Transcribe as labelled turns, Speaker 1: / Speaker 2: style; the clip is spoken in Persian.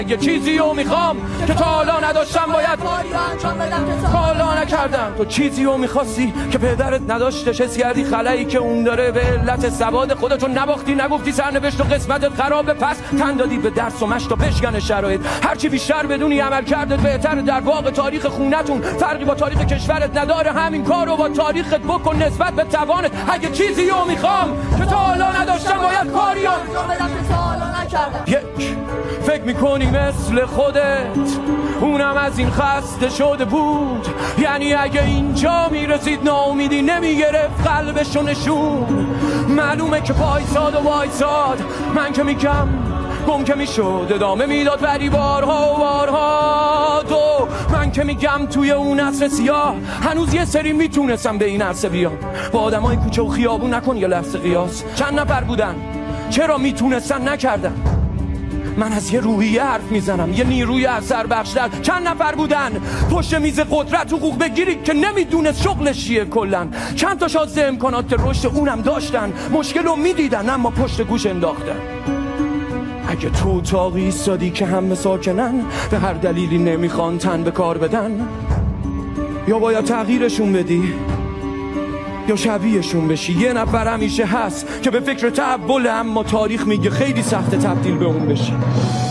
Speaker 1: یه چیزی رو میخوام که تا حالا نداشتم، باید تا حالا نکردم. تو چیزی رو میخواستی که پدرت نداشتش، حس کردی خلایی که اون داره به علت سواد خودتو نباختی، نگفتی سرنوشت و قسمتت خرابه، پس تن دادی به درس و مشت تا بشکن شرایط. هرچی بیشتر بدونی عمل کردت بهتر، در واقع تاریخ خونتون فرقی با تاریخ کشورت نداره. همین کارو با تاریخت بکن نسبت به توانت. اگه چیزی رو میخوام که تا حالا نداشتم، باید کاری انجام بدم که تا حالا نکردم. یک فکر میکنی مثل خودت اونم از این خسته شده بود، یعنی اگه اینجا میرسید ناامیدی نمیگرفت قلبشو نشون. معلومه که پایساد و وایساد، من که میگم گم که میشد ادامه میداد ولی بارها و بارها. تو من که میگم توی اون عصر سیاه هنوز یه سری میتونستم به این عرصه بیام. با آدمای کوچه و خیابون نکن یه لحظه قیاس. چند نفر بودن چرا میتونستن نکردن؟ من از یه روحیه حرف میزنم، یه نیروی اثر بخشتر. چند نفر بودن پشت میز قدرت حقوق بگیری که نمیدونست شغلش چیه کلن. چند تا شانس امکانات رشد اونم داشتن، مشکل رو میدیدن اما پشت گوش انداختن. اگه تو اتاقی ایستادی که همه ساکنن، به هر دلیلی نمیخوان تن به کار بدن، یا باید تغییرشون بدی یا شبیهشون بشی. یه نفر همیشه هست که به فکر تحول، اما تاریخ میگه خیلی سخته تبدیل به اون بشی.